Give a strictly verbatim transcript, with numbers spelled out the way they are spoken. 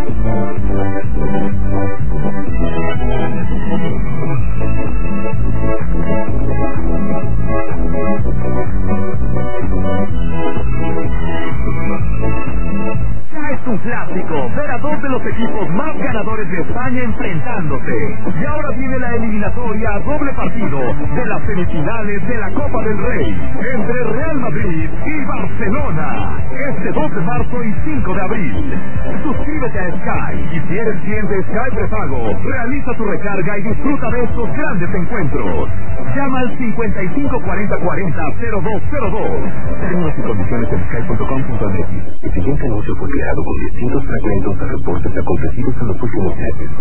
Es un clásico ver a dos de los equipos más ganadores de España enfrentándose. Y ahora viene la eliminatoria a doble partido de las semifinales de la Copa del Rey entre Real Madrid y Barcelona. Este dos de marzo y cinco de abril. Suscríbete a Sky y si eres cliente Sky prepago, realiza tu recarga y disfruta de estos grandes encuentros. Llama al cincuenta y cinco cuarenta cuarenta cero dos cero dos. Términos y condiciones en sky punto com punto m x. El siguiente anuncio fue creado con distintos fragmentos de reportes acontecidos en los últimos meses.